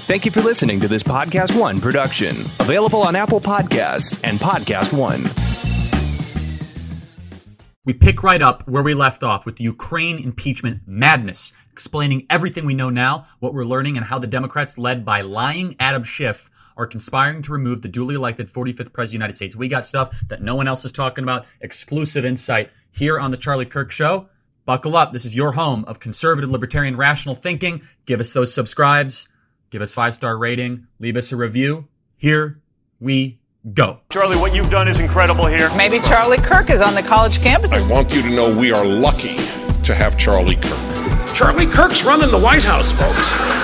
Thank you for listening to this Podcast One production, available on Apple Podcasts and Podcast One. We pick right up where we left off with the Ukraine impeachment madness, explaining everything we know now, what we're learning, and how the Democrats, led by lying Adam Schiff, are conspiring to remove the duly elected 45th President of the United States. We got stuff that no one else is talking about, exclusive insight here on The Charlie Kirk Show. Buckle up. This is your home of conservative, libertarian, rational thinking. Give us those subscribes. Give us 5-star rating. Leave us a review. Here we go. Charlie, what you've done is incredible here. Maybe Charlie Kirk is on the college campus. I want you to know we are lucky to have Charlie Kirk. Charlie Kirk's running the White House, folks.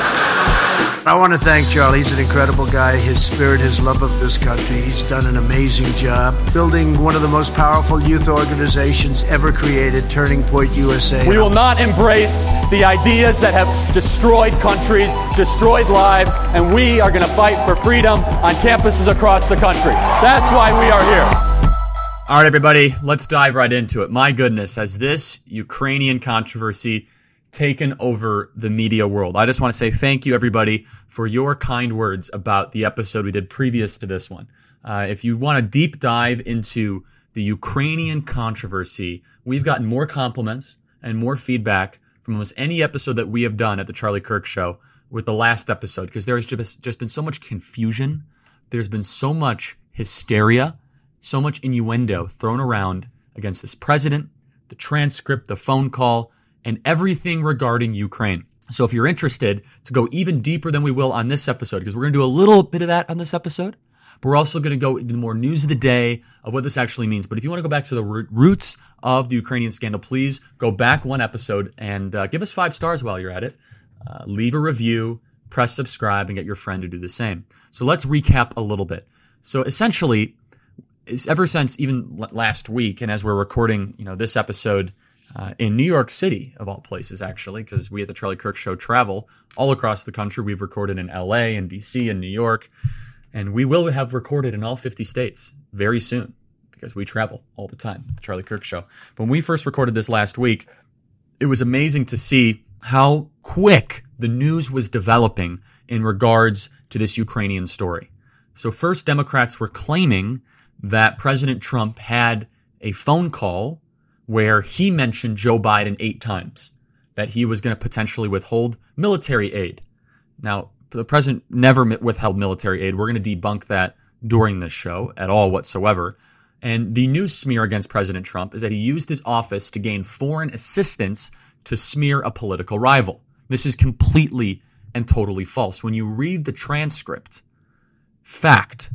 I want to thank Charlie. He's an incredible guy. His spirit, his love of this country. He's done an amazing job building one of the most powerful youth organizations ever created, Turning Point USA. We will not embrace the ideas that have destroyed countries, destroyed lives, and we are going to fight for freedom on campuses across the country. That's why we are here. All right, everybody, let's dive right into it. My goodness, has this Ukrainian controversy taken over the media world? I just want to say thank you, everybody, for your kind words about the episode we did previous to this one. If you want a deep dive into the Ukrainian controversy, we've gotten more compliments and more feedback from almost any episode that we have done at the Charlie Kirk Show with the last episode, because there has just been so much confusion. There's been so much hysteria, so much innuendo thrown around against this president, the transcript, the phone call, and everything regarding Ukraine. So if you're interested to go even deeper than we will on this episode, because we're going to do a little bit of that on this episode, but we're also going to go into more news of the day of what this actually means. But if you want to go back to the roots of the Ukrainian scandal, please go back one episode and give us 5 stars while you're at it. Leave a review, press subscribe, and get your friend to do the same. So let's recap a little bit. So essentially, ever since even last week, and as we're recording, this episode in New York City, of all places, actually, because we at the Charlie Kirk Show travel all across the country. We've recorded in LA and DC and New York, and we will have recorded in all 50 states very soon because we travel all the time, the Charlie Kirk Show. When we first recorded this last week, it was amazing to see how quick the news was developing in regards to this Ukrainian story. So first, Democrats were claiming that President Trump had a phone call where he mentioned Joe Biden 8 times, that he was going to potentially withhold military aid. Now, the president never withheld military aid. We're going to debunk that during this show at all whatsoever. And the news smear against President Trump is that he used his office to gain foreign assistance to smear a political rival. This is completely and totally false. When you read the transcript, fact,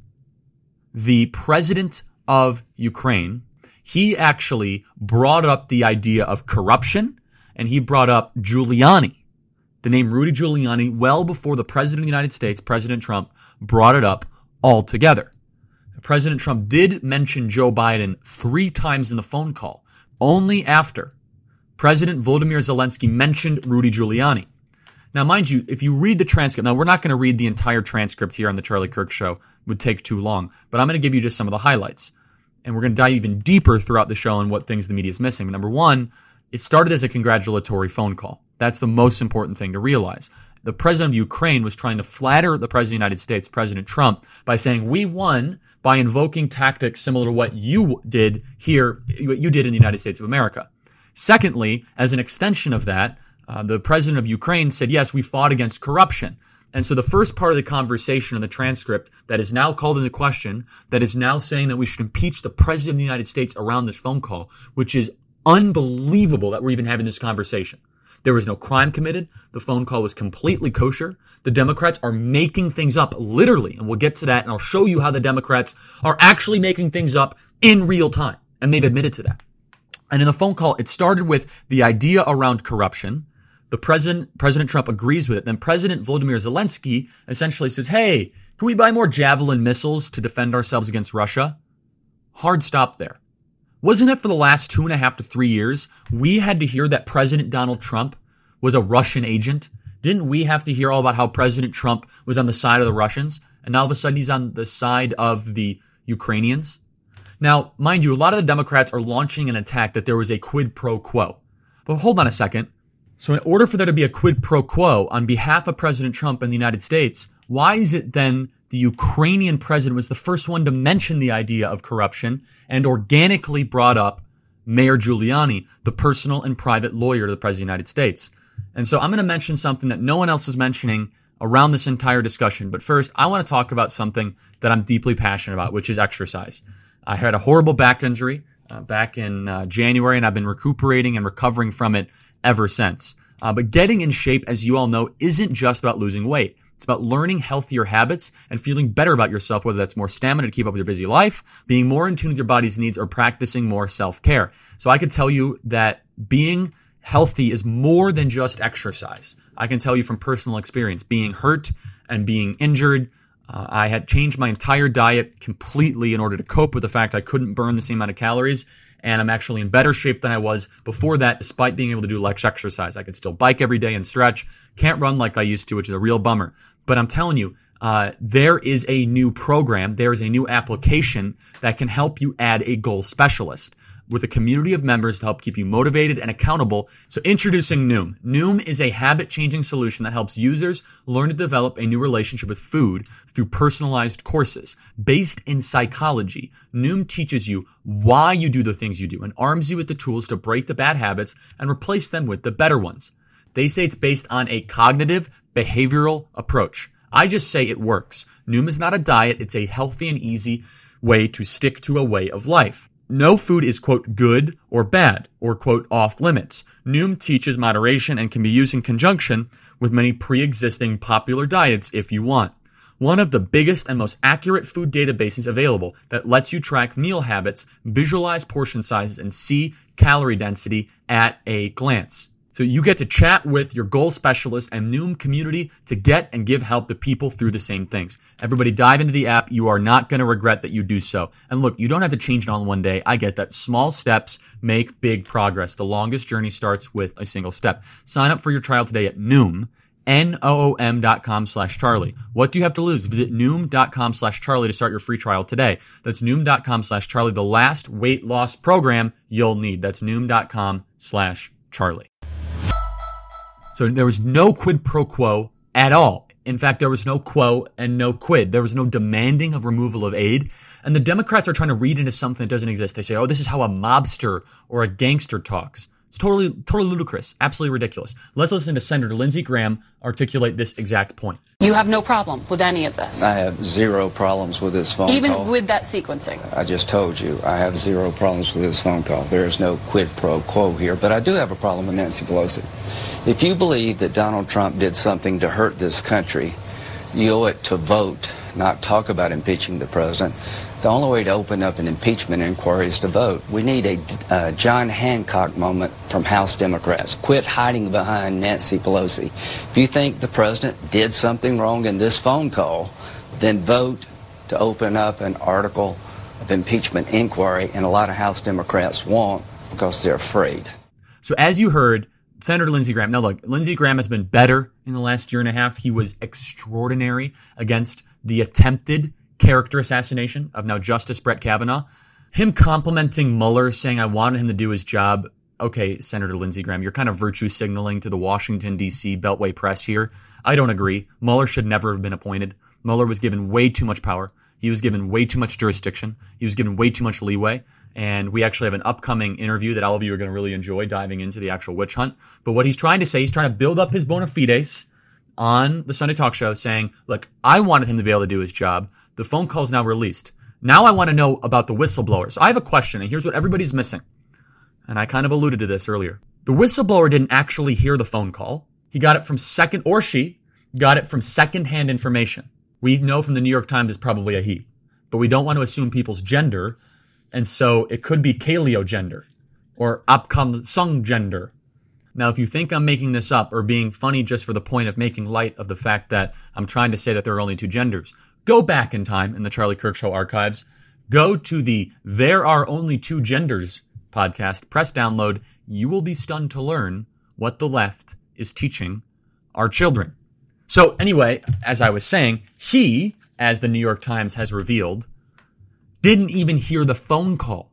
the president of Ukraine, he actually brought up the idea of corruption, and he brought up Giuliani, the name Rudy Giuliani, well before the president of the United States, President Trump, brought it up altogether. President Trump did mention Joe Biden 3 times in the phone call, only after President Volodymyr Zelensky mentioned Rudy Giuliani. Now, mind you, if you read the transcript, now we're not going to read the entire transcript here on the Charlie Kirk Show, it would take too long, but I'm going to give you just some of the highlights. And we're going to dive even deeper throughout the show on what things the media is missing. Number one, it started as a congratulatory phone call. That's the most important thing to realize. The president of Ukraine was trying to flatter the president of the United States, President Trump, by saying, we won by invoking tactics similar to what you did here, what you did in the United States of America. Secondly, as an extension of that, the president of Ukraine said, yes, we fought against corruption. And so the first part of the conversation in the transcript that is now called into question, that is now saying that we should impeach the president of the United States around this phone call, which is unbelievable that we're even having this conversation. There was no crime committed. The phone call was completely kosher. The Democrats are making things up, literally, and we'll get to that, and I'll show you how the Democrats are actually making things up in real time, and they've admitted to that. And in the phone call, it started with the idea around corruption. The President Trump agrees with it. Then President Volodymyr Zelensky essentially says, hey, can we buy more Javelin missiles to defend ourselves against Russia? Hard stop there. Wasn't it for the last 2.5 to 3 years, we had to hear that President Donald Trump was a Russian agent? Didn't we have to hear all about how President Trump was on the side of the Russians? And now all of a sudden he's on the side of the Ukrainians? Now, mind you, a lot of the Democrats are launching an attack that there was a quid pro quo. But hold on a second. So in order for there to be a quid pro quo on behalf of President Trump and the United States, why is it then the Ukrainian president was the first one to mention the idea of corruption and organically brought up Mayor Giuliani, the personal and private lawyer to the President of the United States? And so I'm going to mention something that no one else is mentioning around this entire discussion. But first, I want to talk about something that I'm deeply passionate about, which is exercise. I had a horrible back injury back in January, and I've been recuperating and recovering from it ever since. But getting in shape, as you all know, isn't just about losing weight. It's about learning healthier habits and feeling better about yourself, whether that's more stamina to keep up with your busy life, being more in tune with your body's needs, or practicing more self-care. So I could tell you that being healthy is more than just exercise. I can tell you from personal experience, being hurt and being injured, I had changed my entire diet completely in order to cope with the fact I couldn't burn the same amount of calories. And I'm actually in better shape than I was before that, despite being able to do less exercise. I could still bike every day and stretch. Can't run like I used to, which is a real bummer. But I'm telling you, there is a new program, there is a new application that can help you add a goal specialist with a community of members to help keep you motivated and accountable. So introducing Noom. Noom is a habit-changing solution that helps users learn to develop a new relationship with food through personalized courses. Based in psychology, Noom teaches you why you do the things you do and arms you with the tools to break the bad habits and replace them with the better ones. They say it's based on a cognitive behavioral approach. I just say it works. Noom is not a diet. It's a healthy and easy way to stick to a way of life. No food is, quote, good or bad or, quote, off limits. Noom teaches moderation and can be used in conjunction with many pre-existing popular diets if you want. One of the biggest and most accurate food databases available that lets you track meal habits, visualize portion sizes, and see calorie density at a glance. So you get to chat with your goal specialist and Noom community to get and give help to people through the same things. Everybody dive into the app. You are not going to regret that you do so. And look, you don't have to change it all in one day. I get that. Small steps make big progress. The longest journey starts with a single step. Sign up for your trial today at Noom, Noom.com/Charlie. What do you have to lose? Visit Noom.com/Charlie to start your free trial today. That's Noom.com/Charlie, the last weight loss program you'll need. That's Noom.com/Charlie. So there was no quid pro quo at all. In fact, there was no quo and no quid. There was no demanding of removal of aid. And the Democrats are trying to read into something that doesn't exist. They say, oh, this is how a mobster or a gangster talks. It's totally ludicrous, absolutely ridiculous. Let's listen to Senator Lindsey Graham articulate this exact point. You have no problem with any of this? I have zero problems with this phone call. Even with that sequencing? I just told you, I have zero problems with this phone call. There is no quid pro quo here, but I do have a problem with Nancy Pelosi. If you believe that Donald Trump did something to hurt this country, you owe it to vote, not talk about impeaching the president. The only way to open up an impeachment inquiry is to vote. We need a John Hancock moment from House Democrats. Quit hiding behind Nancy Pelosi. If you think the president did something wrong in this phone call, then vote to open up an article of impeachment inquiry, and a lot of House Democrats won't because they're afraid. So as you heard, Senator Lindsey Graham, now look, Lindsey Graham has been better in the last year and a half. He was extraordinary against the attempted character assassination of now Justice Brett Kavanaugh. Him complimenting Mueller, saying I wanted him to do his job. Okay, Senator Lindsey Graham, you're kind of virtue signaling to the Washington, D.C. Beltway press here. I don't agree. Mueller should never have been appointed. Mueller was given way too much power. He was given way too much jurisdiction. He was given way too much leeway. And we actually have an upcoming interview that all of you are going to really enjoy, diving into the actual witch hunt. But what he's trying to say, he's trying to build up his bona fides on the Sunday Talk Show, saying, look, I wanted him to be able to do his job. The phone call is now released. Now I want to know about the whistleblower. So I have a question, and here's what everybody's missing. And I kind of alluded to this earlier. The whistleblower didn't actually hear the phone call. He got it from she got it from secondhand information. We know from the New York Times it's probably a he, but we don't want to assume people's gender. And so it could be Kaleo gender or Apkamsung gender. Now, if you think I'm making this up or being funny just for the point of making light of the fact that I'm trying to say that there are only two genders, go back in time in the Charlie Kirk Show archives. Go to the There Are Only Two Genders podcast. Press download. You will be stunned to learn what the left is teaching our children. So anyway, as I was saying, he, as the New York Times has revealed, didn't even hear the phone call.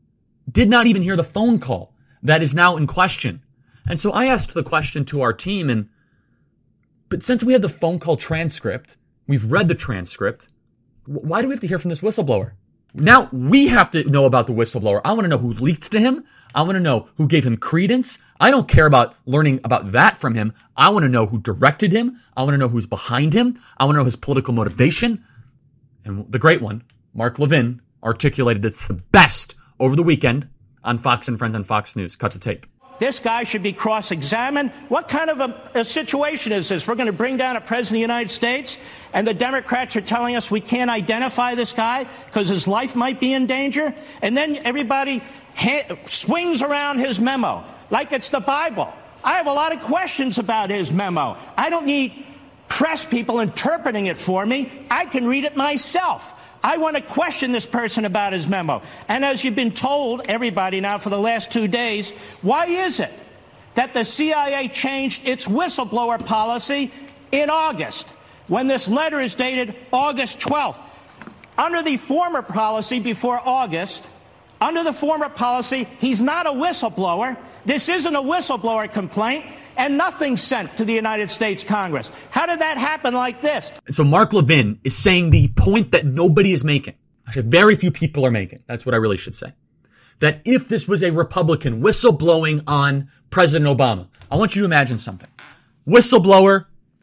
Did not even hear the phone call that is now in question. And so I asked the question to our team, but since we have the phone call transcript, We've read the transcript. Why do we have to hear from this whistleblower? Now we have to know about the whistleblower. I want to know who leaked to him. I want to know who gave him credence. I don't care about learning about that from him. I want to know who directed him. I want to know who's behind him. I want to know his political motivation. And the great one, Mark Levin, articulated this the best over the weekend on Fox and Friends on Fox News. Cut the tape. This guy should be cross-examined. What kind of a situation is this? We're going to bring down a president of the United States, and the Democrats are telling us we can't identify this guy because his life might be in danger? And then everybody swings around his memo like it's the Bible. I have a lot of questions about his memo. I don't need press people interpreting it for me. I can read it myself. I want to question this person about his memo. And as you've been told, everybody now for the last 2 days, why is it that the CIA changed its whistleblower policy in August when this letter is dated August 12th? Under the former policy before August, under the former policy, he's not a whistleblower. This isn't a whistleblower complaint, and nothing's sent to the United States Congress. How did that happen like this? So Mark Levin is saying the point that nobody is making. Actually, very few people are making. That's what I really should say. That if this was a Republican whistleblowing on President Obama, I want you to imagine something. Whistleblower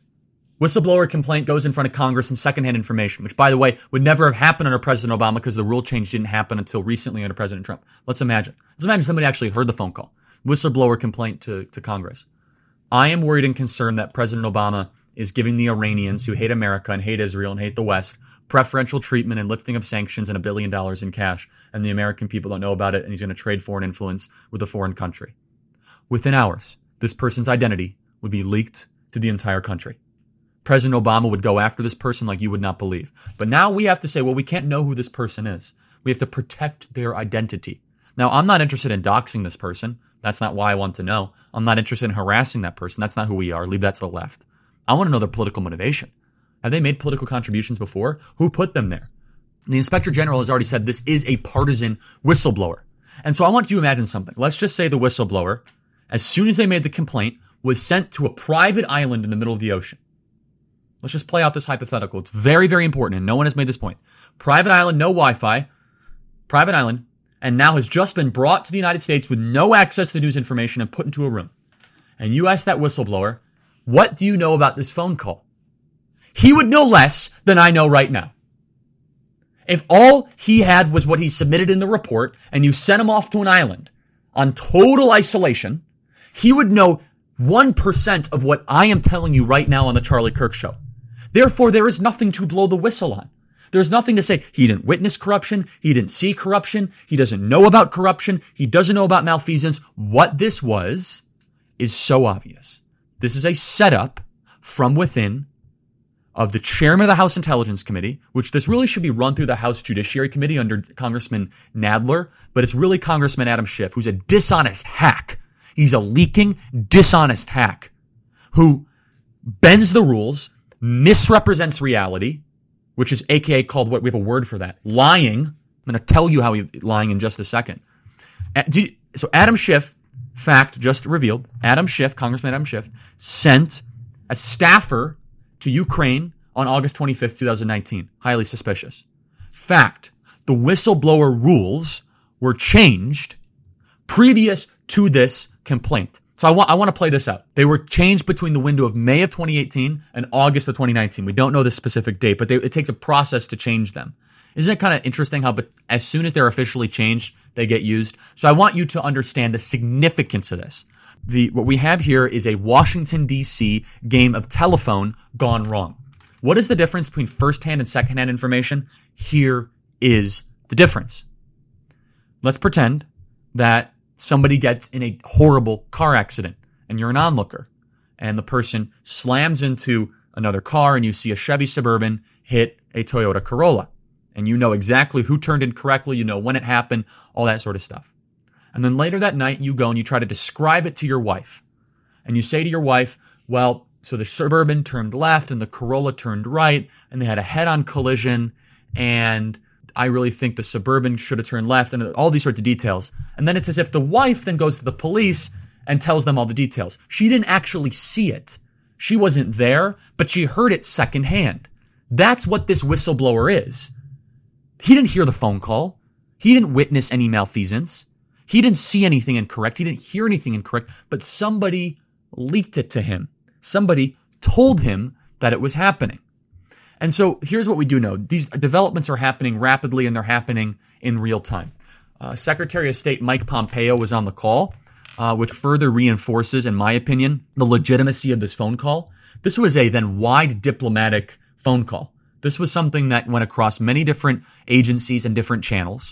complaint goes in front of Congress and secondhand information, which, by the way, would never have happened under President Obama because the rule change didn't happen until recently under President Trump. Let's imagine somebody actually heard the phone call. Whistleblower complaint to Congress. I am worried and concerned that President Obama is giving the Iranians who hate America and hate Israel and hate the West preferential treatment and lifting of sanctions and $1 billion in cash, and the American people don't know about it, and he's going to trade foreign influence with a foreign country. Within hours, this person's identity would be leaked to the entire country. President Obama would go after this person like you would not believe. But now we have to say, well, we can't know who this person is. We have to protect their identity. Now, I'm not interested in doxing this person. That's not why I want to know. I'm not interested in harassing that person. That's not who we are. Leave that to the left. I want to know their political motivation. Have they made political contributions before? Who put them there? The Inspector General has already said this is a partisan whistleblower. And so I want you to imagine something. Let's just say the whistleblower, as soon as they made the complaint, was sent to a private island in the middle of the ocean. Let's just play out this hypothetical. It's very, very important, and no one has made this point. Private island, no Wi-Fi. Private island. And now has just been brought to the United States with no access to news information and put into a room. And you ask that whistleblower, what do you know about this phone call? He would know less than I know right now. If all he had was what he submitted in the report and you sent him off to an island on total isolation, he would know 1% of what I am telling you right now on the Charlie Kirk Show. Therefore, there is nothing to blow the whistle on. There's nothing to say he didn't witness corruption, he didn't see corruption, he doesn't know about corruption, he doesn't know about malfeasance. What this was is so obvious. This is a setup from within of the chairman of the House Intelligence Committee, which this really should be run through the House Judiciary Committee under Congressman Nadler, but it's really Congressman Adam Schiff, who's a dishonest hack. He's a leaking, dishonest hack who bends the rules, misrepresents reality, which is AKA called what? We have a word for that. Lying. I'm going to tell you how he's lying in just a second. So Adam Schiff, fact just revealed, Adam Schiff, Congressman Adam Schiff, sent a staffer to Ukraine on August 25th, 2019. Highly suspicious. Fact, the whistleblower rules were changed previous to this complaint. So I want to play this out. They were changed between the window of May of 2018 and August of 2019. We don't know the specific date, but it takes a process to change them. Isn't it kind of interesting how as soon as they're officially changed, they get used? So I want you to understand the significance of this. What we have here is a Washington, D.C. game of telephone gone wrong. What is the difference between first-hand and second-hand information? Here is the difference. Let's pretend that somebody gets in a horrible car accident and you're an onlooker and the person slams into another car and you see a Chevy Suburban hit a Toyota Corolla and you know exactly who turned in correctly, you know when it happened, all that sort of stuff. And then later that night you go and you try to describe it to your wife and you say to your wife, well, so the Suburban turned left and the Corolla turned right and they had a head-on collision and I really think the Suburban should have turned left and all these sorts of details. And then it's as if the wife then goes to the police and tells them all the details. She didn't actually see it. She wasn't there, but she heard it secondhand. That's what this whistleblower is. He didn't hear the phone call. He didn't witness any malfeasance. He didn't see anything incorrect. He didn't hear anything incorrect, but somebody leaked it to him. Somebody told him that it was happening. And so here's what we do know. These developments are happening rapidly and they're happening in real time. Secretary of State Mike Pompeo was on the call, which further reinforces, in my opinion, the legitimacy of this phone call. This was a then wide diplomatic phone call. This was something that went across many different agencies and different channels.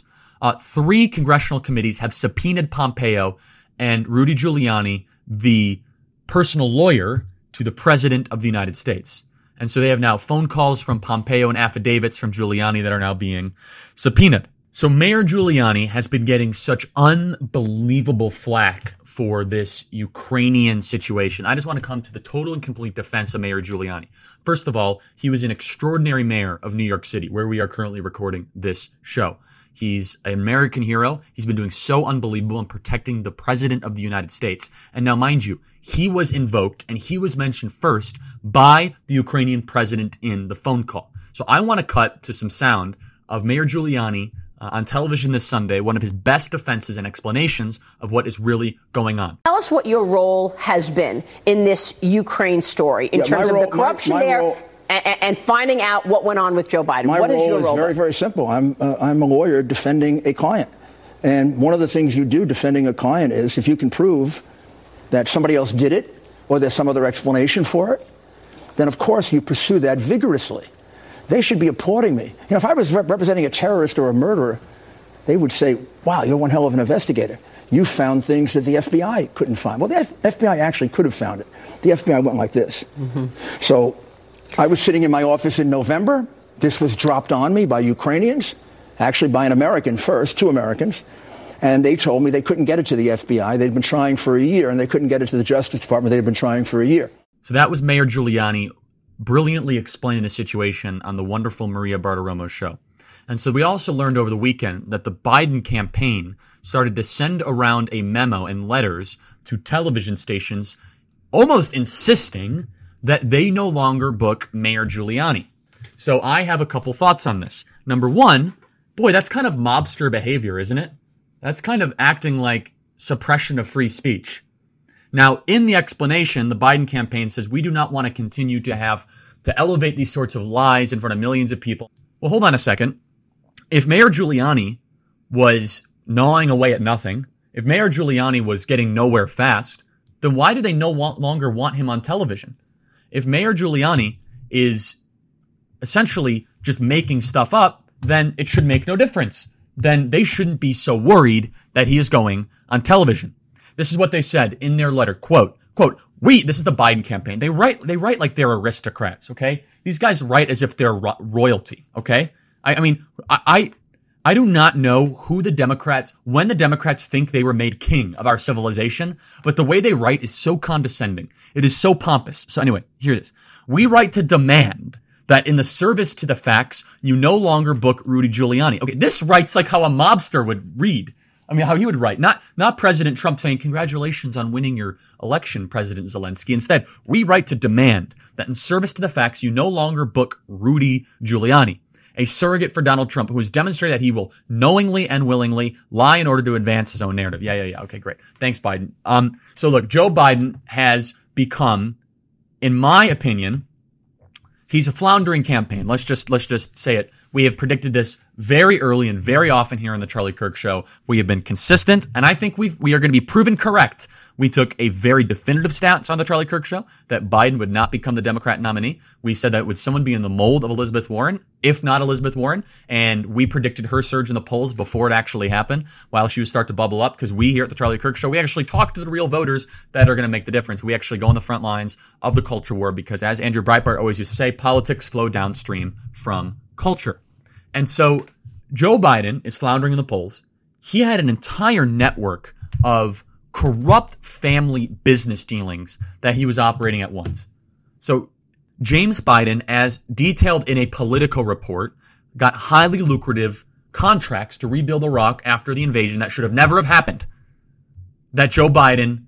3 congressional committees have subpoenaed Pompeo and Rudy Giuliani, the personal lawyer to the President of the United States. And so they have now phone calls from Pompeo and affidavits from Giuliani that are now being subpoenaed. So Mayor Giuliani has been getting such unbelievable flack for this Ukrainian situation. I just want to come to the total and complete defense of Mayor Giuliani. First of all, he was an extraordinary mayor of New York City, where we are currently recording this show. He's an American hero. He's been doing so unbelievable in protecting the President of the United States. And now, mind you, he was invoked and he was mentioned first by the Ukrainian president in the phone call. So I want to cut to some sound of Mayor Giuliani on television this Sunday, one of his best defenses and explanations of what is really going on. Tell us what your role has been in this Ukraine story in terms of the corruption there. And finding out what went on with Joe Biden. My what is your role role? is very, very simple. I'm a lawyer defending a client. And one of the things you do defending a client is if you can prove that somebody else did it or there's some other explanation for it, then, of course, you pursue that vigorously. They should be applauding me. You know, if I was representing a terrorist or a murderer, they would say, wow, you're one hell of an investigator. You found things that the FBI couldn't find. Well, the FBI actually could have found it. The FBI went like this. Mm-hmm. So I was sitting in my office in November. This was dropped on me by Ukrainians, actually by an American first, 2 Americans. And they told me they couldn't get it to the FBI. They'd been trying for a year, and they couldn't get it to the Justice Department. They'd been trying for a year. So that was Mayor Giuliani brilliantly explaining the situation on the wonderful Maria Bartiromo show. And so we also learned over the weekend that the Biden campaign started to send around a memo and letters to television stations almost insisting that they no longer book Mayor Giuliani. So I have a couple thoughts on this. Number one, boy, that's kind of mobster behavior, isn't it? That's kind of acting like suppression of free speech. Now, in the explanation, the Biden campaign says we do not want to continue to elevate these sorts of lies in front of millions of people. Well, hold on a second. If Mayor Giuliani was gnawing away at nothing, if Mayor Giuliani was getting nowhere fast, then why do they no longer want him on television? If Mayor Giuliani is essentially just making stuff up, then it should make no difference. Then they shouldn't be so worried that he is going on television. This is what they said in their letter. Quote, this is the Biden campaign. They write like they're aristocrats, okay? These guys write as if they're royalty, okay? I do not know when the Democrats think they were made king of our civilization, but the way they write is so condescending. It is so pompous. So anyway, here it is. We write to demand that in the service to the facts, you no longer book Rudy Giuliani. Okay, this writes like how a mobster would read. How he would write. Not President Trump saying, congratulations on winning your election, President Zelensky. Instead, we write to demand that in service to the facts, you no longer book Rudy Giuliani, a surrogate for Donald Trump who has demonstrated that he will knowingly and willingly lie in order to advance his own narrative. Yeah. Okay, great. Thanks, Biden. So look, Joe Biden has become, in my opinion, he's a floundering campaign. Let's just say it. We have predicted this very early and very often here on the Charlie Kirk Show. We have been consistent, and I think we are going to be proven correct. We took a very definitive stance on the Charlie Kirk Show that Biden would not become the Democrat nominee. We said that would someone be in the mold of Elizabeth Warren, if not Elizabeth Warren, and we predicted her surge in the polls before it actually happened, while she would start to bubble up, because we here at the Charlie Kirk Show, we actually talk to the real voters that are going to make the difference. We actually go on the front lines of the culture war because, as Andrew Breitbart always used to say, politics flow downstream from culture. And so Joe Biden is floundering in the polls. He had an entire network of corrupt family business dealings that he was operating at once. So James Biden, as detailed in a Politico report, got highly lucrative contracts to rebuild Iraq after the invasion that should have never have happened, that Joe Biden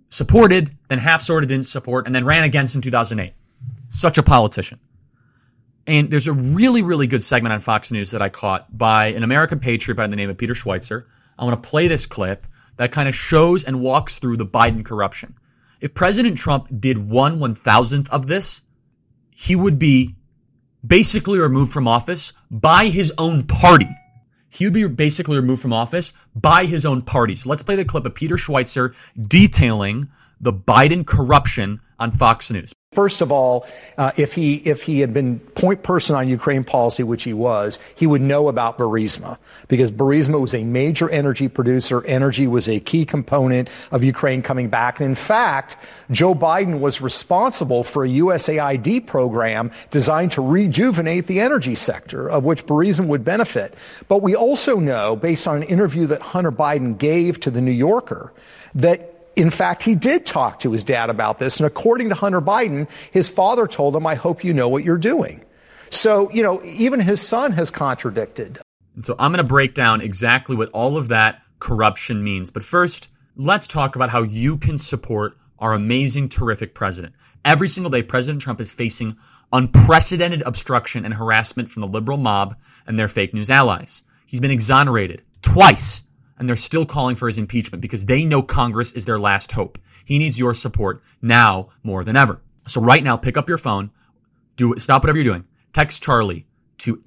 supported, then half-sorted didn't support, and then ran against in 2008. Such a politician. And there's a really, really good segment on Fox News that I caught by an American patriot by the name of Peter Schweitzer. I want to play this clip that kind of shows and walks through the Biden corruption. If President Trump did 1/1000th of this, he would be basically removed from office by his own party. He would be basically removed from office by his own party. So let's play the clip of Peter Schweitzer detailing the Biden corruption on Fox News. First of all, if he had been point person on Ukraine policy, which he was, he would know about Burisma, because Burisma was a major energy producer. Energy was a key component of Ukraine coming back. And in fact, Joe Biden was responsible for a USAID program designed to rejuvenate the energy sector, of which Burisma would benefit. But we also know, based on an interview that Hunter Biden gave to The New Yorker, that in fact, he did talk to his dad about this. And according to Hunter Biden, his father told him, I hope you know what you're doing. So, even his son has contradicted. So I'm going to break down exactly what all of that corruption means. But first, let's talk about how you can support our amazing, terrific president. Every single day, President Trump is facing unprecedented obstruction and harassment from the liberal mob and their fake news allies. He's been exonerated twice. And they're still calling for his impeachment because they know Congress is their last hope. He needs your support now more than ever. So right now, pick up your phone, stop whatever you're doing, text Charlie to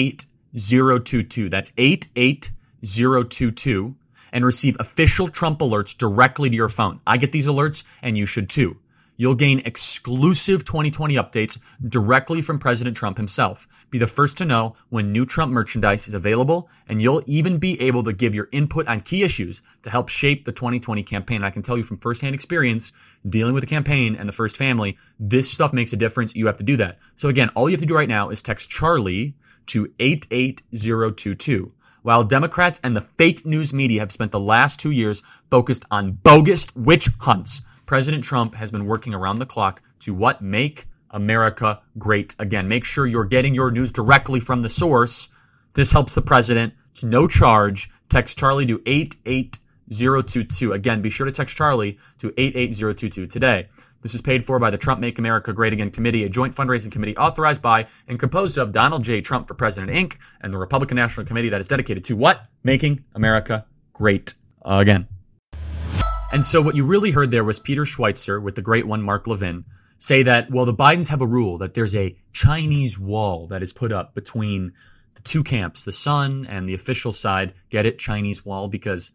88022. That's 88022, and receive official Trump alerts directly to your phone. I get these alerts, and you should too. You'll gain exclusive 2020 updates directly from President Trump himself. Be the first to know when new Trump merchandise is available, and you'll even be able to give your input on key issues to help shape the 2020 campaign. And I can tell you from firsthand experience, dealing with the campaign and the First Family, this stuff makes a difference. You have to do that. So again, all you have to do right now is text Charlie to 88022. While Democrats and the fake news media have spent the last 2 years focused on bogus witch hunts, President Trump has been working around the clock to what? Make America great again. Make sure you're getting your news directly from the source. This helps the president. It's no charge. Text Charlie to 88022. Again, be sure to text Charlie to 88022 today. This is paid for by the Trump Make America Great Again Committee, a joint fundraising committee authorized by and composed of Donald J. Trump for President, Inc., and the Republican National Committee that is dedicated to what? Making America great again. And so what you really heard there was Peter Schweitzer with the great one, Mark Levin, say that, well, the Bidens have a rule that there's a Chinese wall that is put up between the two camps, the son and the official side. Get it? Chinese wall, because,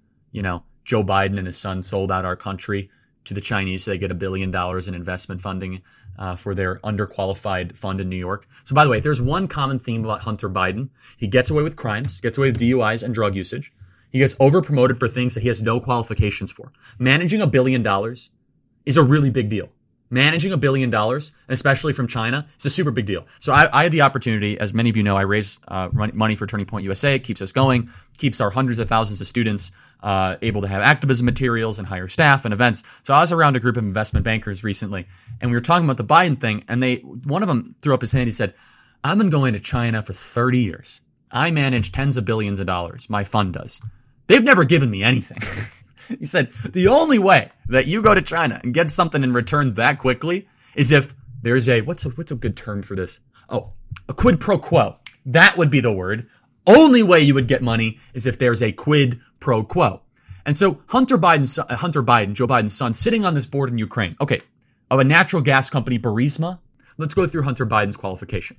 Joe Biden and his son sold out our country to the Chinese. So they get $1 billion in investment funding for their underqualified fund in New York. So by the way, if there's one common theme about Hunter Biden, he gets away with crimes, gets away with DUIs and drug usage. He gets over-promoted for things that he has no qualifications for. Managing $1 billion is a really big deal. Managing $1 billion, especially from China, is a super big deal. So I had the opportunity, as many of you know, I raise money for Turning Point USA. It keeps us going, keeps our hundreds of thousands of students able to have activism materials and hire staff and events. So I was around a group of investment bankers recently, and we were talking about the Biden thing, and one of them threw up his hand. He said, I've been going to China for 30 years. I manage tens of billions of dollars. My fund does. They've never given me anything. He said, the only way that you go to China and get something in return that quickly is if there's what's a good term for this? Oh, a quid pro quo. That would be the word. Only way you would get money is if there's a quid pro quo. And so Joe Biden's son, sitting on this board in Ukraine, of a natural gas company, Burisma. Let's go through Hunter Biden's qualification.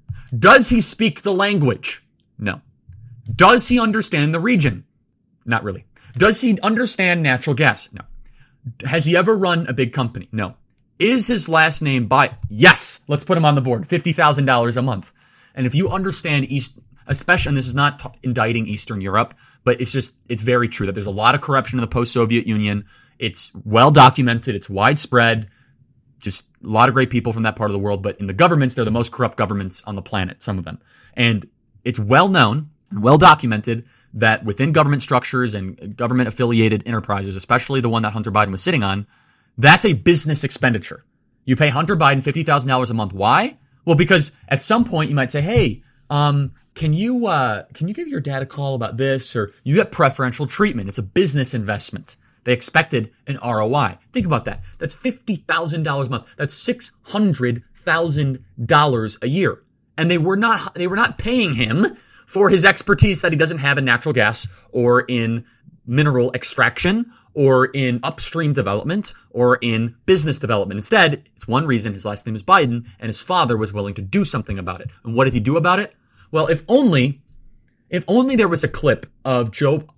Does he speak the language? No. Does he understand the region? Not really. Does he understand natural gas? No. Has he ever run a big company? No. Is his last name Biden? Yes. Let's put him on the board. $50,000 a month. And if you understand especially, and this is not indicting Eastern Europe, but it's very true that there's a lot of corruption in the post-Soviet Union. It's well documented. It's widespread. Just a lot of great people from that part of the world. But in the governments, they're the most corrupt governments on the planet, some of them. And it's well known and well documented that within government structures and government-affiliated enterprises, especially the one that Hunter Biden was sitting on, that's a business expenditure. You pay Hunter Biden $50,000 a month. Why? Well, because at some point you might say, hey, can you give your dad a call about this? Or you get preferential treatment. It's a business investment. They expected an ROI. Think about that. That's $50,000 a month. That's $600,000 a year. And they were not paying him for his expertise that he doesn't have in natural gas or in mineral extraction or in upstream development or in business development. Instead, it's one reason his last name is Biden, and his father was willing to do something about it. And what did he do about it? Well, if only there was a clip of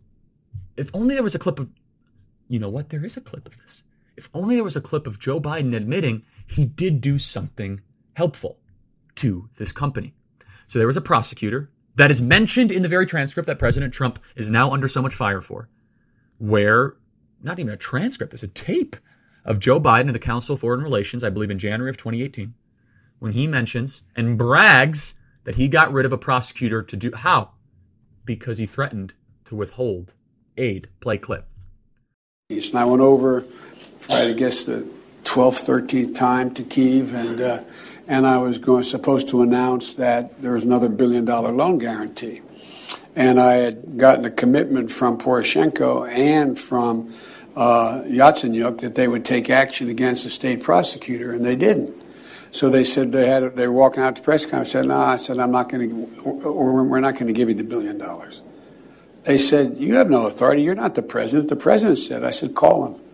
you know what? There is a clip of this. If only there was a clip of Joe Biden admitting he did do something helpful to this company. So there was a prosecutor that is mentioned in the very transcript that President Trump is now under so much fire for, where not even a transcript, there's a tape of Joe Biden and the Council of Foreign Relations, I believe in January of 2018, when he mentions and brags that he got rid of a prosecutor to do, how? Because he threatened to withhold aid. Play clip. And I went over, I guess, the 12th, 13th time to Kyiv, and I was supposed to announce that there was another $1 billion loan guarantee. And I had gotten a commitment from Poroshenko and from Yatsenyuk that they would take action against the state prosecutor, and they didn't. So they said they were walking out to press conference. I said, no, we're not going to give you the $1 billion. They said, you have no authority. You're not the president. The president said. I said, call him.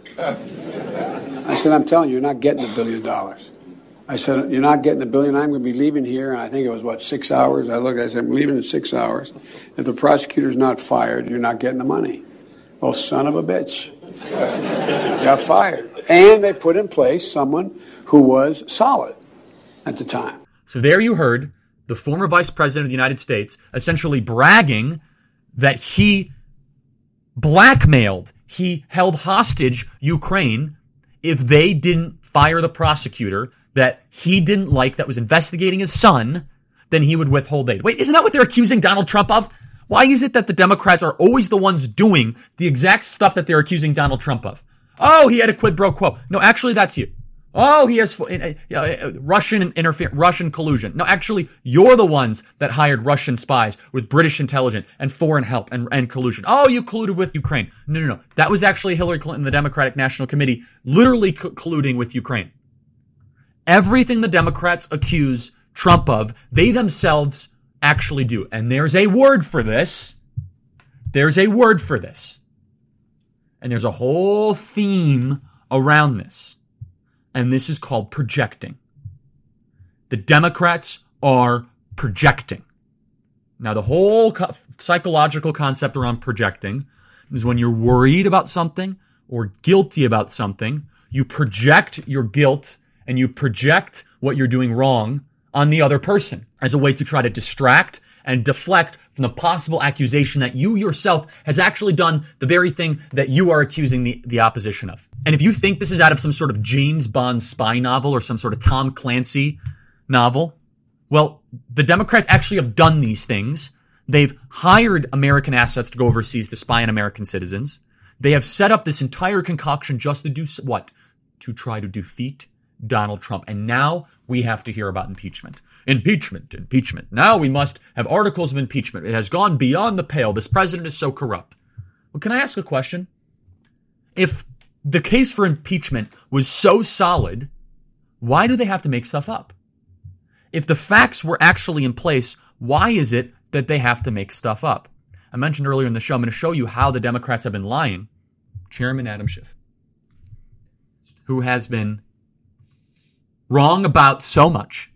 I said, I'm telling you, you're not getting the $1 billion. I said, you're not getting the $1 billion. I'm going to be leaving here. And I think it was, 6 hours? I said, I'm leaving in 6 hours. If the prosecutor's not fired, you're not getting the money. Well, son of a bitch. Got fired. And they put in place someone who was solid at the time. So there you heard the former vice president of the United States essentially bragging that he blackmailed, he held hostage Ukraine if they didn't fire the prosecutor that he didn't like that was investigating his son, then he would withhold aid. Wait, isn't that what they're accusing Donald Trump of? Why is it that the Democrats are always the ones doing the exact stuff that they're accusing Donald Trump of? Oh, he had a quid pro quo. No, actually, that's you. Oh, he has Russian collusion. No, actually, you're the ones that hired Russian spies with British intelligence and foreign help and collusion. Oh, you colluded with Ukraine. No. That was actually Hillary Clinton, the Democratic National Committee, literally colluding with Ukraine. Everything the Democrats accuse Trump of, they themselves actually do. And there's a word for this. And there's a whole theme around this. And this is called projecting. The Democrats are projecting. Now, the whole psychological concept around projecting is when you're worried about something or guilty about something, you project your guilt and you project what you're doing wrong on the other person as a way to try to distract and deflect from the possible accusation that you yourself has actually done the very thing that you are accusing the opposition of. And if you think this is out of some sort of James Bond spy novel or some sort of Tom Clancy novel, well, the Democrats actually have done these things. They've hired American assets to go overseas to spy on American citizens. They have set up this entire concoction just to do what? To try to defeat Donald Trump. And now we have to hear about impeachment. Impeachment. Now we must have articles of impeachment. It has gone beyond the pale. This president is so corrupt. Well, can I ask a question? If the case for impeachment was so solid, why do they have to make stuff up? If the facts were actually in place, why is it that they have to make stuff up? I mentioned earlier in the show, I'm going to show you how the Democrats have been lying. Chairman Adam Schiff, who has been wrong about so much.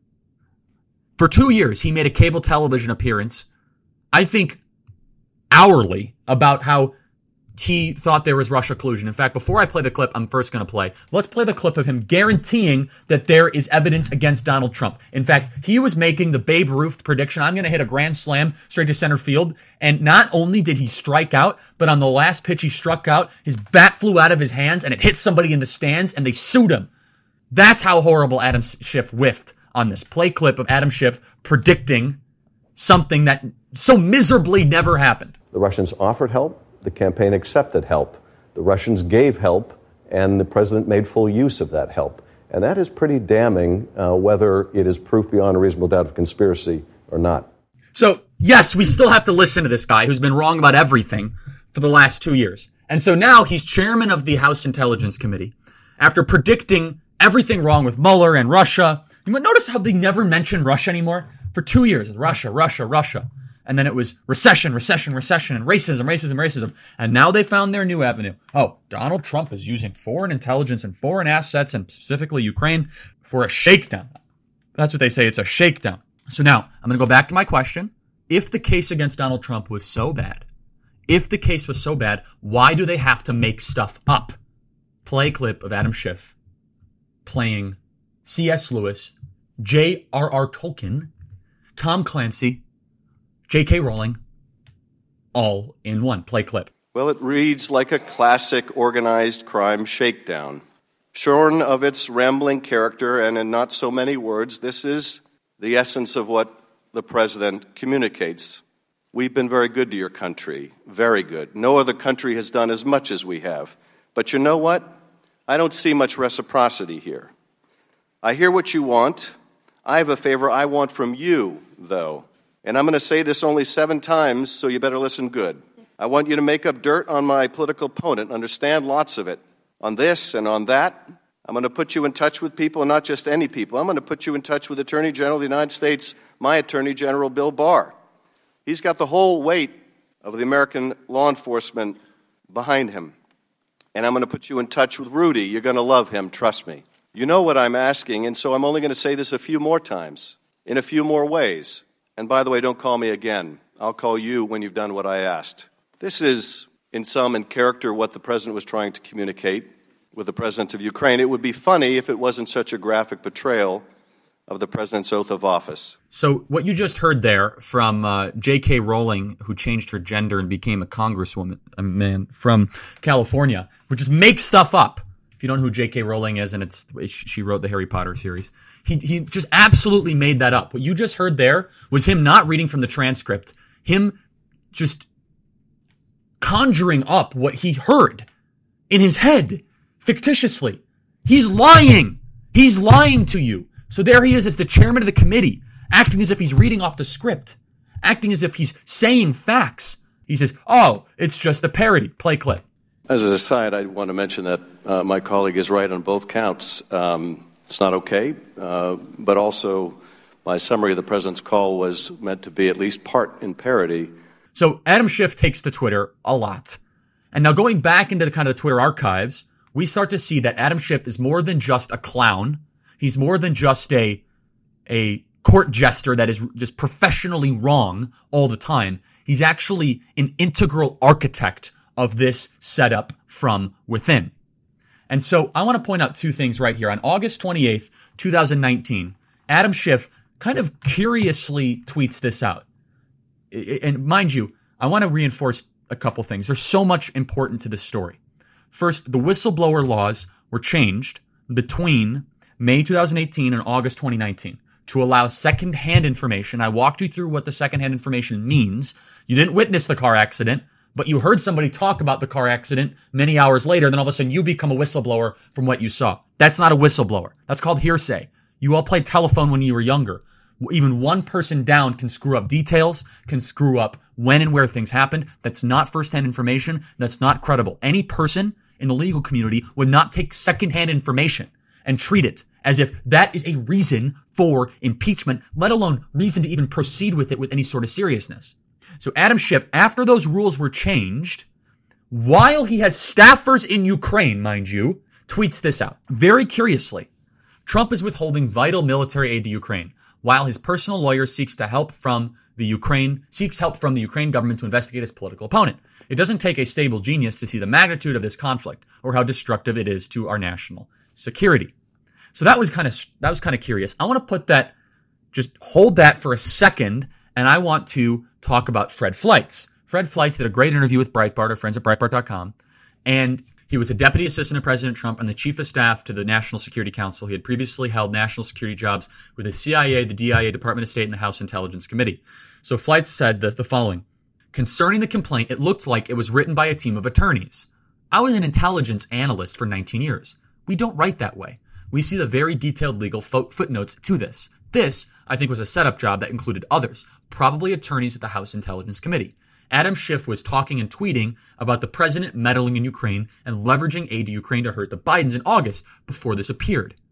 For 2 years, he made a cable television appearance, I think hourly, about how he thought there was Russia collusion. In fact, before I play the clip I'm first going to play, let's play the clip of him guaranteeing that there is evidence against Donald Trump. In fact, he was making the Babe Ruth prediction, I'm going to hit a grand slam straight to center field. And not only did he strike out, but on the last pitch he struck out, his bat flew out of his hands and it hit somebody in the stands and they sued him. That's how horrible Adam Schiff whiffed on this. Play clip of Adam Schiff predicting something that so miserably never happened. The Russians offered help. The campaign accepted help. The Russians gave help, and the president made full use of that help. And that is pretty damning, whether it is proof beyond a reasonable doubt of conspiracy or not. So, yes, we still have to listen to this guy who's been wrong about everything for the last 2 years. And so now he's chairman of the House Intelligence Committee. After predicting everything wrong with Mueller and Russia, you might notice how they never mention Russia anymore. For 2 years, it was Russia, Russia, Russia. And then it was recession, recession, recession, and racism, racism, racism. And now they found their new avenue. Oh, Donald Trump is using foreign intelligence and foreign assets, and specifically Ukraine, for a shakedown. That's what they say. It's a shakedown. So now, I'm going to go back to my question. If the case against Donald Trump was so bad, why do they have to make stuff up? Play a clip of Adam Schiff playing C.S. Lewis, J.R.R. Tolkien, Tom Clancy, J.K. Rowling, all in one. Play clip. Well, it reads like a classic organized crime shakedown. Shorn of its rambling character and in not so many words, this is the essence of what the president communicates. We've been very good to your country, very good. No other country has done as much as we have. But you know what? I don't see much reciprocity here. I hear what you want. I have a favor I want from you, though. And I'm going to say this only 7 times, so you better listen good. I want you to make up dirt on my political opponent, understand lots of it. On this and on that, I'm going to put you in touch with people, and not just any people. I'm going to put you in touch with Attorney General of the United States, my Attorney General, Bill Barr. He's got the whole weight of the American law enforcement behind him. And I'm going to put you in touch with Rudy. You're going to love him, trust me. You know what I'm asking, and so I'm only going to say this a few more times, in a few more ways. And by the way, don't call me again. I'll call you when you've done what I asked. This is, in character, what the president was trying to communicate with the president of Ukraine. It would be funny if it wasn't such a graphic portrayal of the president's oath of office. So what you just heard there from J.K. Rowling, who changed her gender and became a congresswoman, a man from California, who just makes stuff up. If you don't know who J.K. Rowling is, and she wrote the Harry Potter series. He just absolutely made that up. What you just heard there was him not reading from the transcript, him just conjuring up what he heard in his head, fictitiously. He's lying. He's lying to you. So there he is as the chairman of the committee, acting as if he's reading off the script, acting as if he's saying facts. He says, oh, it's just a parody. Play clip. As an aside, I want to mention that my colleague is right on both counts. It's not okay, but also my summary of the president's call was meant to be at least part in parody. So Adam Schiff takes to Twitter a lot. And now going back into the kind of the Twitter archives, we start to see that Adam Schiff is more than just a clown. He's more than just a court jester that is just professionally wrong all the time. He's actually an integral architect of this setup from within. And so I want to point out 2 things right here. On August 28th, 2019, Adam Schiff kind of curiously tweets this out. And mind you, I want to reinforce a couple things. There's so much important to this story. First, the whistleblower laws were changed between May 2018 and August 2019 to allow secondhand information. I walked you through what the secondhand information means. You didn't witness the car accident, but you heard somebody talk about the car accident many hours later, then all of a sudden you become a whistleblower from what you saw. That's not a whistleblower. That's called hearsay. You all played telephone when you were younger. Even one person down can screw up details, can screw up when and where things happened. That's not firsthand information. That's not credible. Any person in the legal community would not take secondhand information and treat it as if that is a reason for impeachment, let alone reason to even proceed with it with any sort of seriousness. So Adam Schiff, after those rules were changed, while he has staffers in Ukraine, mind you, tweets this out. Very curiously, Trump is withholding vital military aid to Ukraine, while his personal lawyer seeks help from the Ukraine government to investigate his political opponent. It doesn't take a stable genius to see the magnitude of this conflict or how destructive it is to our national security. So that was kind of curious. I want to just hold that for a second, and I want to talk about Fred Fleitz. Fred Fleitz did a great interview with Breitbart, our friends at Breitbart.com, and he was a deputy assistant to President Trump and the chief of staff to the National Security Council. He had previously held national security jobs with the CIA, the DIA, Department of State, and the House Intelligence Committee. So Fleitz said the following. Concerning the complaint, it looked like it was written by a team of attorneys. I was an intelligence analyst for 19 years. We don't write that way. We see the very detailed legal footnotes to this. This, I think, was a setup job that included others, probably attorneys with the House Intelligence Committee. Adam Schiff was talking and tweeting about the president meddling in Ukraine and leveraging aid to Ukraine to hurt the Bidens in August before this appeared.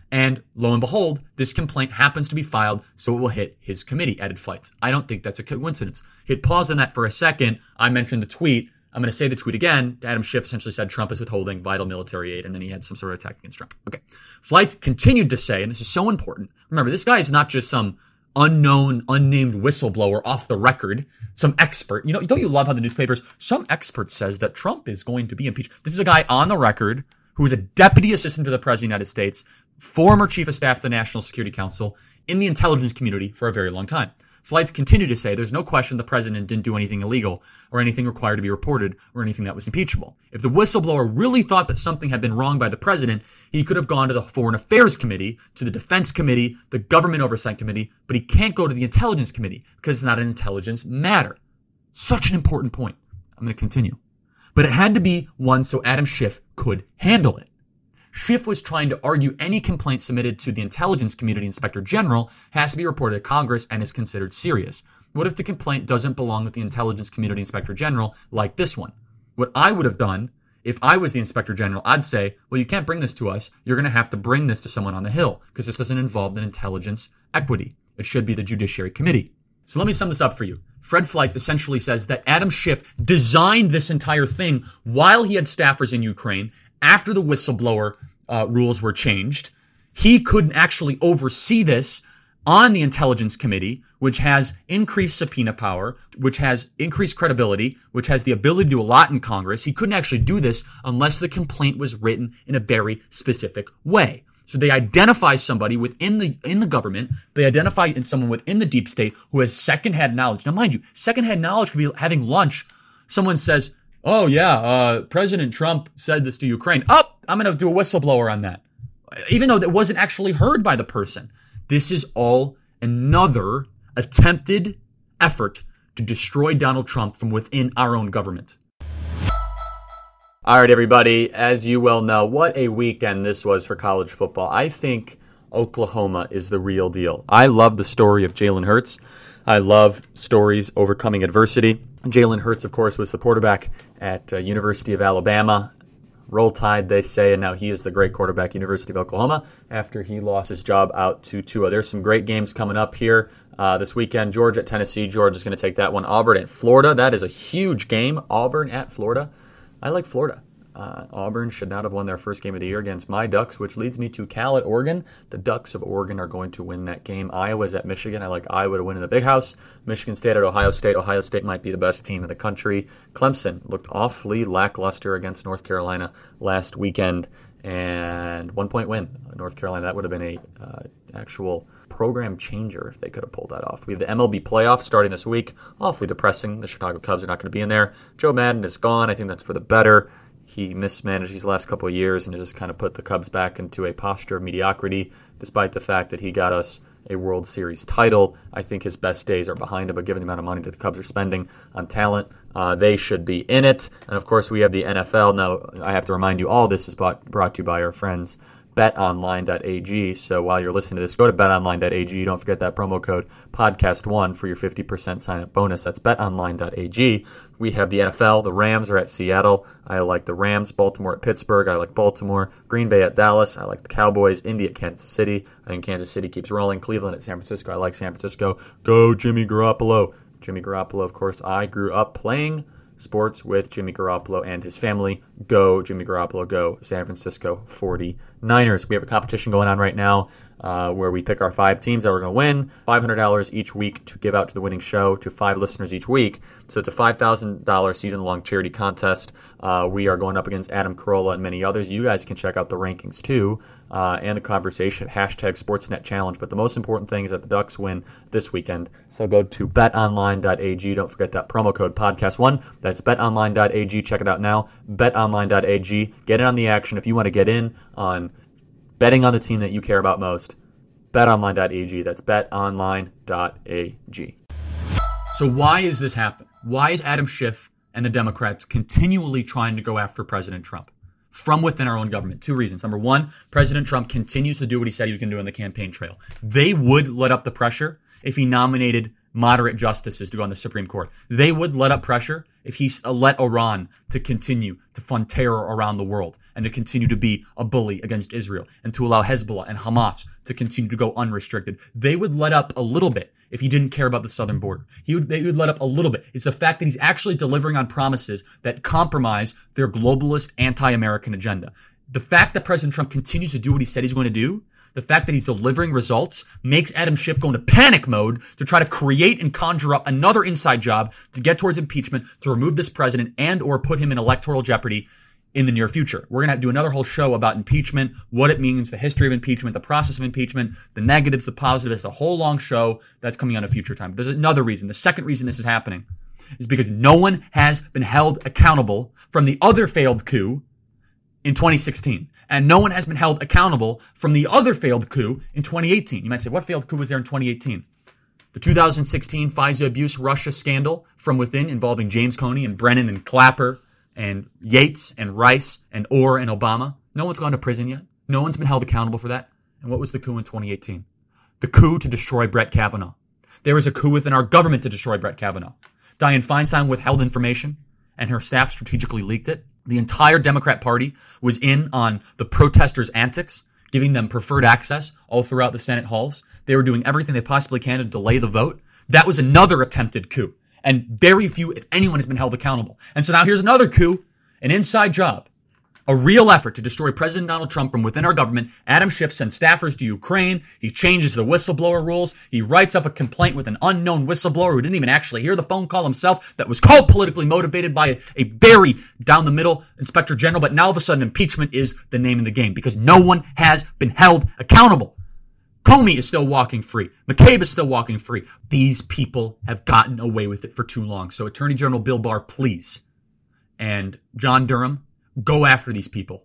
And lo and behold, this complaint happens to be filed, so it will hit his committee, added flights. I don't think that's a coincidence. Hit pause on that for a second. I mentioned the tweet. I'm going to say the tweet again. Adam Schiff essentially said Trump is withholding vital military aid, and then he had some sort of attack against Trump. Okay. Flights continued to say, and this is so important. Remember, this guy is not just some unknown, unnamed whistleblower off the record, some expert. You know, don't you love how the newspapers, some expert says that Trump is going to be impeached. This is a guy on the record who is a deputy assistant to the President of the United States, former chief of staff to the National Security Council, in the intelligence community for a very long time. Flights continue to say there's no question the president didn't do anything illegal or anything required to be reported or anything that was impeachable. If the whistleblower really thought that something had been wrong by the president, he could have gone to the Foreign Affairs Committee, to the Defense Committee, the Government Oversight Committee, but he can't go to the Intelligence Committee because it's not an intelligence matter. Such an important point. I'm going to continue. But it had to be one so Adam Schiff could handle it. Schiff was trying to argue any complaint submitted to the Intelligence Community Inspector General has to be reported to Congress and is considered serious. What if the complaint doesn't belong with the Intelligence Community Inspector General like this one? What I would have done if I was the Inspector General, I'd say, well, you can't bring this to us. You're going to have to bring this to someone on the Hill because this doesn't involve an intelligence equity. It should be the Judiciary Committee. So let me sum this up for you. Fred Flight essentially says that Adam Schiff designed this entire thing while he had staffers in Ukraine after the whistleblower rules were changed. He couldn't actually oversee this on the Intelligence Committee, which has increased subpoena power, which has increased credibility, which has the ability to do a lot in Congress. He couldn't actually do this unless the complaint was written in a very specific way. So they identify somebody within the government. They identify someone within the deep state who has secondhand knowledge. Now, mind you, secondhand knowledge could be having lunch. Someone says, oh, yeah, President Trump said this to Ukraine. Oh, I'm going to do a whistleblower on that. Even though that wasn't actually heard by the person. This is all another attempted effort to destroy Donald Trump from within our own government. All right, everybody, as you well know, what a weekend this was for college football. I think Oklahoma is the real deal. I love the story of Jalen Hurts. I love stories overcoming adversity. Jalen Hurts, of course, was the quarterback at University of Alabama. Roll Tide, they say, and now he is the great quarterback at University of Oklahoma after he lost his job out to Tua. There's some great games coming up here this weekend. Georgia at Tennessee. Georgia's going to take that one. Auburn at Florida. That is a huge game. Auburn at Florida. I like Florida. Auburn should not have won their first game of the year against my Ducks, which leads me to Cal at Oregon. The Ducks of Oregon are going to win that game. Iowa's at Michigan. I like Iowa to win in the big house. Michigan State at Ohio State. Ohio State might be the best team in the country. Clemson looked awfully lackluster against North Carolina last weekend, and 1-point win. North Carolina, that would have been a actual program changer if they could have pulled that off. We have the MLB playoffs starting this week. Awfully depressing. The Chicago Cubs are not going to be in there. Joe Madden is gone. I think that's for the better. He mismanaged these last couple of years and just kind of put the Cubs back into a posture of mediocrity, despite the fact that he got us a World Series title. I think his best days are behind him, but given the amount of money that the Cubs are spending on talent, they should be in it. And, of course, we have the NFL. Now, I have to remind you, all this is brought to you by our friends betonline.ag. So while you're listening to this, go to betonline.ag. Don't forget that promo code podcast1 for your 50% sign-up bonus. That's betonline.ag. We have the NFL. The Rams are at Seattle. I like the Rams. Baltimore at Pittsburgh. I like Baltimore. Green Bay at Dallas. I like the Cowboys. Indy at Kansas City. I think Kansas City keeps rolling. Cleveland at San Francisco. I like San Francisco. Go Jimmy Garoppolo. Jimmy Garoppolo, of course. I grew up playing sports with Jimmy Garoppolo and his family. Go Jimmy Garoppolo. Go San Francisco 49ers. We have a competition going on right now where we pick our 5 teams that we're going to win. $500 each week to give out to the winning show to 5 listeners each week. So it's a $5,000 season-long charity contest. We are going up against Adam Carolla and many others. You guys can check out the rankings too and the conversation at #Sportsnet Challenge. But the most important thing is that the Ducks win this weekend. So go to betonline.ag. Don't forget that promo code podcast1. That's betonline.ag. Check it out now. betonline.ag. Get in on the action if you want to get in on betting on the team that you care about most. betonline.ag. That's betonline.ag. So why is this happening? Why is Adam Schiff and the Democrats continually trying to go after President Trump from within our own government? 2 reasons. Number 1, President Trump continues to do what he said he was going to do on the campaign trail. They would let up the pressure if he nominated moderate justices to go on the Supreme Court. They would let up pressure if he let Iran to continue to fund terror around the world and to continue to be a bully against Israel and to allow Hezbollah and Hamas to continue to go unrestricted. They would let up a little bit if he didn't care about the southern border. They would let up a little bit. It's the fact that he's actually delivering on promises that compromise their globalist anti-American agenda. The fact that President Trump continues to do what he said he's going to do, the fact that he's delivering results, makes Adam Schiff go into panic mode to try to create and conjure up another inside job to get towards impeachment, to remove this president and or put him in electoral jeopardy in the near future. We're going to do another whole show about impeachment, what it means, the history of impeachment, the process of impeachment, the negatives, the positives. It's a whole long show that's coming on a future time. But there's another reason. The second reason this is happening is because no one has been held accountable from the other failed coup in 2016. And no one has been held accountable from the other failed coup in 2018. You might say, what failed coup was there in 2018? The 2016 FISA abuse Russia scandal from within involving James Comey and Brennan and Clapper and Yates and Rice and Orr and Obama. No one's gone to prison yet. No one's been held accountable for that. And what was the coup in 2018? The coup to destroy Brett Kavanaugh. There was a coup within our government to destroy Brett Kavanaugh. Dianne Feinstein withheld information and her staff strategically leaked it. The entire Democrat Party was in on the protesters' antics, giving them preferred access all throughout the Senate halls. They were doing everything they possibly can to delay the vote. That was another attempted coup. And very few, if anyone, has been held accountable. And so now here's another coup, an inside job, a real effort to destroy President Donald Trump from within our government. Adam Schiff sends staffers to Ukraine. He changes the whistleblower rules. He writes up a complaint with an unknown whistleblower who didn't even actually hear the phone call himself that was called politically motivated by a very down-the-middle inspector general. But now all of a sudden impeachment is the name of the game because no one has been held accountable. Comey is still walking free. McCabe is still walking free. These people have gotten away with it for too long. So Attorney General Bill Barr, please, and John Durham, go after these people.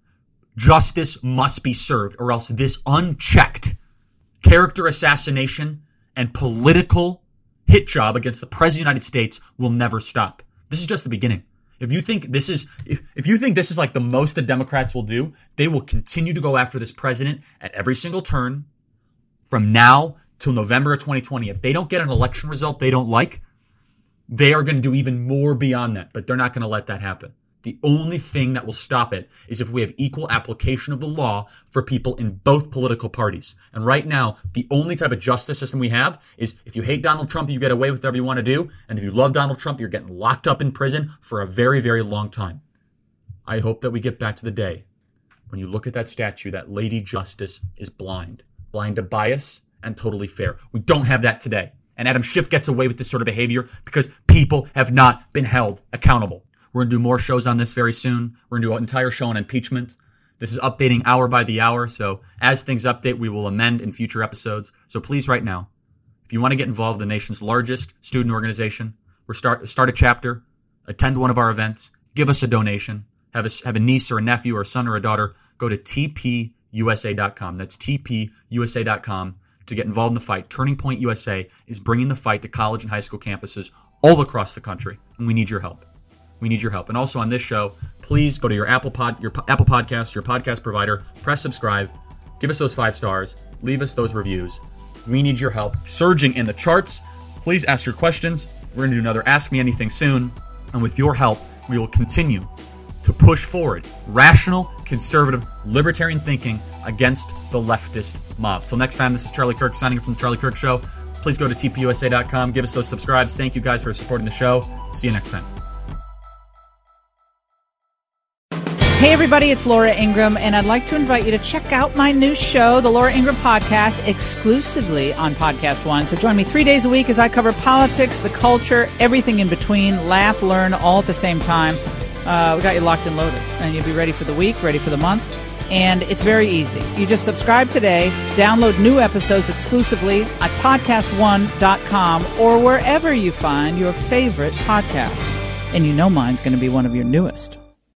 Justice must be served, or else this unchecked character assassination and political hit job against the President of the United States will never stop. This is just the beginning. If you think this is like the most the Democrats will do, they will continue to go after this president at every single turn from now till November of 2020. If they don't get an election result they don't like, they are going to do even more beyond that, but they're not going to let that happen. The only thing that will stop it is if we have equal application of the law for people in both political parties. And right now, the only type of justice system we have is if you hate Donald Trump, you get away with whatever you want to do. And if you love Donald Trump, you're getting locked up in prison for a very, very long time. I hope that we get back to the day when you look at that statue, that Lady Justice is blind to bias and totally fair. We don't have that today. And Adam Schiff gets away with this sort of behavior because people have not been held accountable. We're going to do more shows on this very soon. We're going to do an entire show on impeachment. This is updating hour by the hour. So as things update, we will amend in future episodes. So please, right now, if you want to get involved in the nation's largest student organization, start a chapter, attend one of our events, give us a donation, have a niece or a nephew or a son or a daughter, go to tpusa.com. That's tpusa.com to get involved in the fight. Turning Point USA is bringing the fight to college and high school campuses all across the country, and we need your help. We need your help. And also on this show, please go to your Apple Podcasts, your podcast provider, press subscribe, give us those 5 stars, leave us those reviews. We need your help. Surging in the charts. Please ask your questions. We're going to do another Ask Me Anything soon. And with your help, we will continue to push forward rational, conservative, libertarian thinking against the leftist mob. Till next time, this is Charlie Kirk signing from The Charlie Kirk Show. Please go to tpusa.com. Give us those subscribes. Thank you guys for supporting the show. See you next time. Hey, everybody, it's Laura Ingraham, and I'd like to invite you to check out my new show, The Laura Ingraham Podcast, exclusively on Podcast One. So join me 3 days a week as I cover politics, the culture, everything in between, laugh, learn, all at the same time. We got you locked and loaded, and you'll be ready for the week, ready for the month, and it's very easy. You just subscribe today, download new episodes exclusively at podcastone.com or wherever you find your favorite podcast. And you know mine's going to be one of your newest.